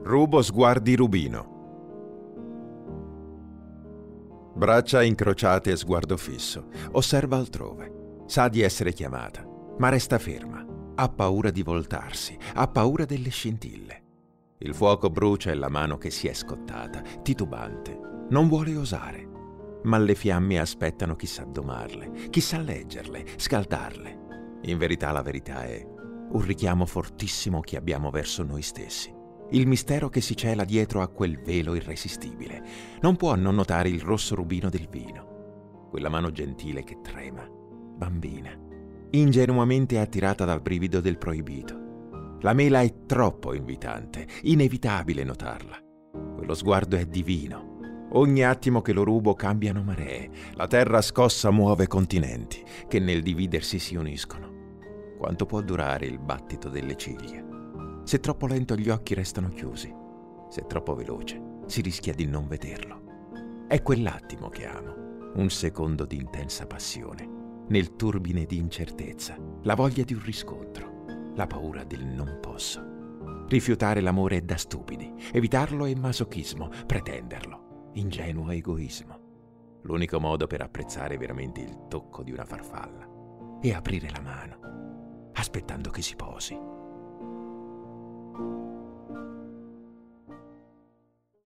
Rubo sguardi Rubino. Braccia incrociate e sguardo fisso. Osserva altrove. Sa di essere chiamata, ma resta ferma. Ha paura di voltarsi, ha paura delle scintille. Il fuoco brucia e la mano che si è scottata, titubante. Non vuole osare. Ma le fiamme aspettano chissà domarle, chissà leggerle, scaldarle. In verità la verità è un richiamo fortissimo che abbiamo verso noi stessi. Il mistero che si cela dietro a quel velo irresistibile. Non può non notare il rosso rubino del vino. Quella mano gentile che trema, bambina, ingenuamente attirata dal brivido del proibito. La mela è troppo invitante, inevitabile notarla. Quello sguardo è divino. Ogni attimo che lo rubo cambiano maree. La terra scossa muove continenti, che nel dividersi si uniscono. Quanto può durare il battito delle ciglia? Se troppo lento gli occhi restano chiusi. Se troppo veloce si rischia di non vederlo. È quell'attimo che amo, un secondo di intensa passione, nel turbine di incertezza, la voglia di un riscontro, la paura del non posso. Rifiutare l'amore è da stupidi, evitarlo è masochismo, pretenderlo, ingenuo egoismo. L'unico modo per apprezzare veramente il tocco di una farfalla è aprire la mano, aspettando che si posi.